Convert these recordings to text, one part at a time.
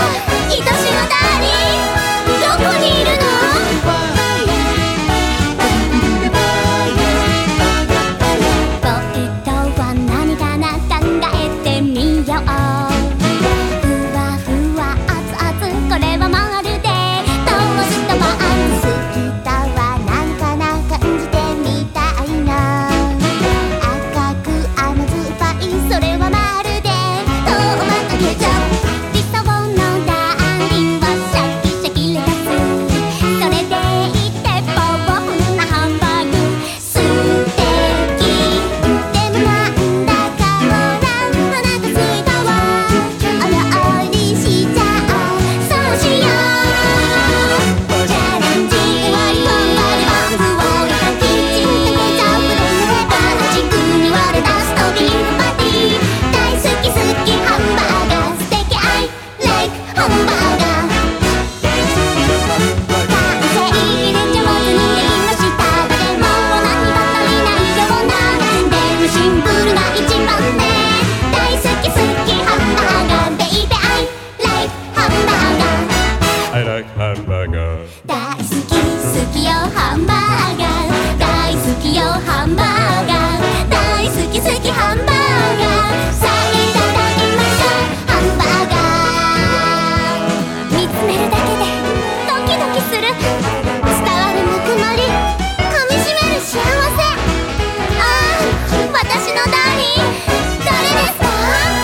大好き好きよハンバーガー大好きよハンバーガー大好き好きハンバーガーさあいただきましょうハンバーガー見つめるだけでドキドキする伝わるぬくもり噛みしめる幸せああ私のダーリン誰ですか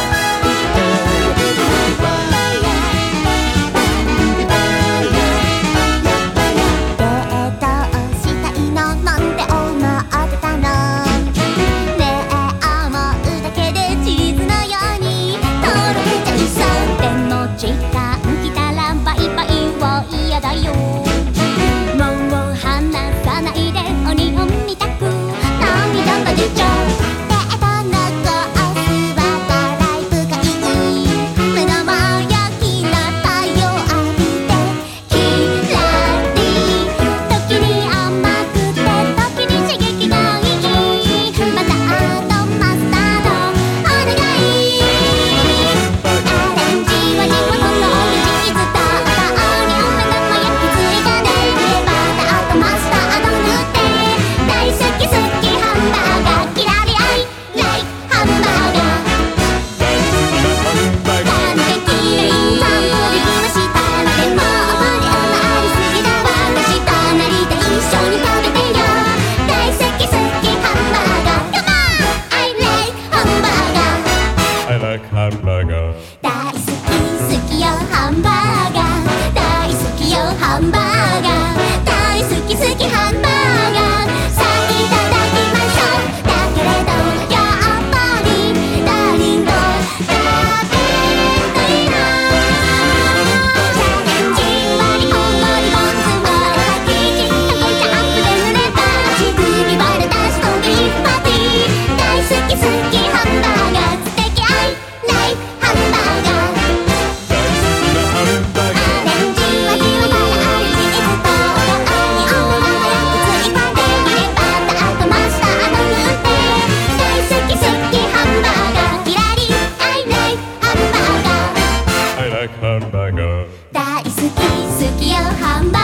大好き好きよハンバーガー大好きよハンバーガー大好き好きハンバーガーさあいただきましょうだけれどやっぱりダーリンと食べたいなじんわりほんのりポン酢は生地とケチャップで濡れた足首割れたストリートパーティー大好き好きハンバーガー素敵ハンバーガーアレンジはじわからあるチーズとにオーバーが焼きついたできればバターとマスタード塗って大好き好きハンバーガーキラリ I like ハンバーガー I like hamburger 大好き好きよハンバーガー